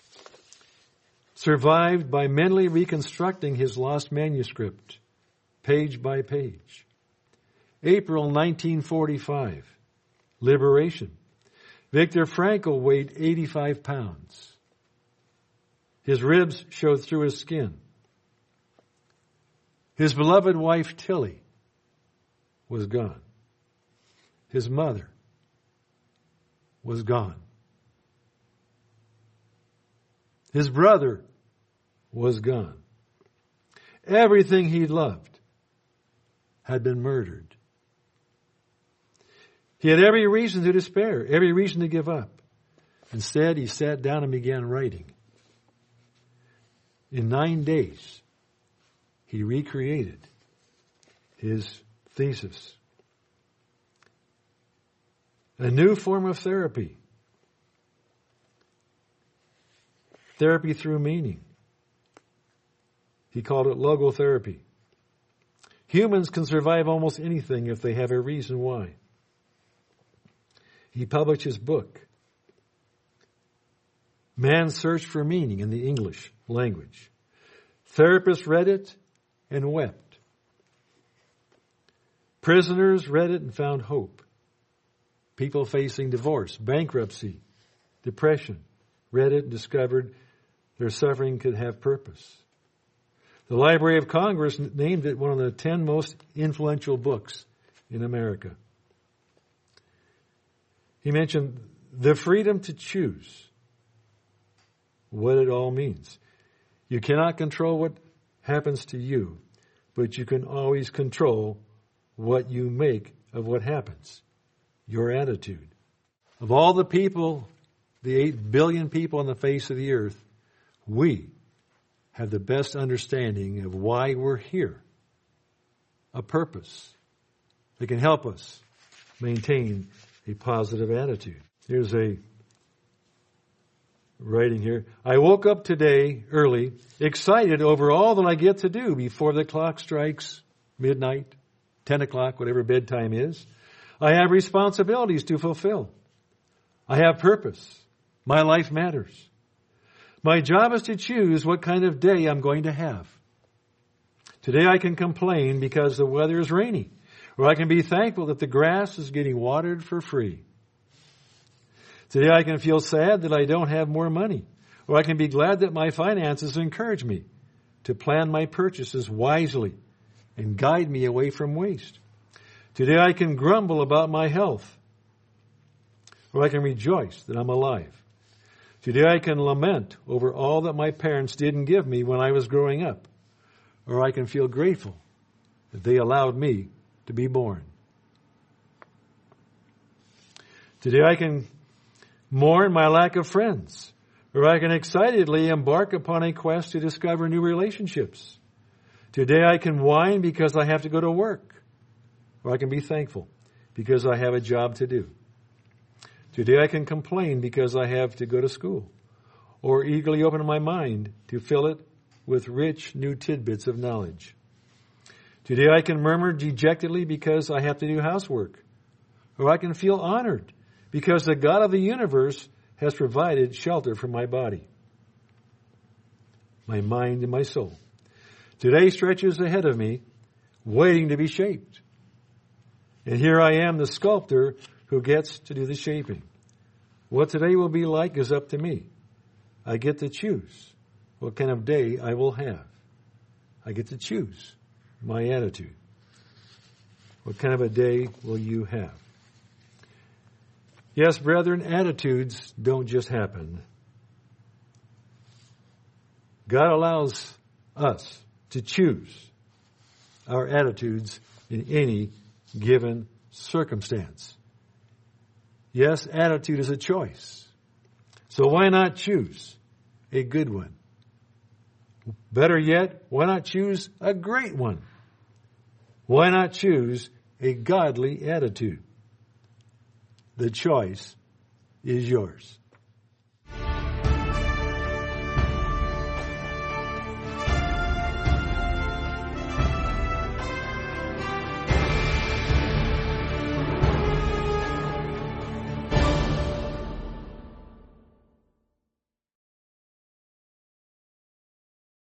[SPEAKER 1] survived by mentally reconstructing his lost manuscript, page by page. April nineteen forty-five, liberation. Viktor Frankl weighed eighty-five pounds. His ribs showed through his skin. His beloved wife, Tilly, was gone. His mother was gone. His brother was gone. Everything he loved had been murdered. He had every reason to despair, every reason to give up. Instead, he sat down and began writing. In nine days, he recreated his thesis. A new form of therapy. Therapy through meaning. He called it logotherapy. Humans can survive almost anything if they have a reason why. He published his book, Man's Search for Meaning, in the English language. Therapists read it and wept. Prisoners read it and found hope. People facing divorce, bankruptcy, depression, read it and discovered their suffering could have purpose. The Library of Congress named it one of the ten most influential books in America. He mentioned the freedom to choose, what it all means. You cannot control what happens to you, but you can always control what you make of what happens, your attitude. Of all the people, the eight billion people on the face of the earth, we have the best understanding of why we're here, a purpose that can help us maintain a positive attitude. Here's a writing here. I woke up today early, excited over all that I get to do before the clock strikes midnight, ten o'clock, whatever bedtime is. I have responsibilities to fulfill. I have purpose. My life matters. My job is to choose what kind of day I'm going to have. Today I can complain because the weather is rainy, or I can be thankful that the grass is getting watered for free. Today I can feel sad that I don't have more money, or I can be glad that my finances encourage me to plan my purchases wisely and guide me away from waste. Today I can grumble about my health, or I can rejoice that I'm alive. Today I can lament over all that my parents didn't give me when I was growing up, or I can feel grateful that they allowed me to be born. Today I can mourn my lack of friends, or I can excitedly embark upon a quest to discover new relationships. Today I can whine because I have to go to work, or I can be thankful because I have a job to do. Today I can complain because I have to go to school, or eagerly open my mind to fill it with rich new tidbits of knowledge. Today I can murmur dejectedly because I have to do housework, or I can feel honored because the God of the universe has provided shelter for my body, my mind, and my soul. Today stretches ahead of me, waiting to be shaped. And here I am, the sculptor who gets to do the shaping. What today will be like is up to me. I get to choose what kind of day I will have. I get to choose my attitude. What kind of a day will you have? Yes, brethren, attitudes don't just happen. God allows us to choose our attitudes in any given circumstance. Yes, attitude is a choice. So why not choose a good one? Better yet, why not choose a great one? Why not choose a godly attitude? The choice is yours.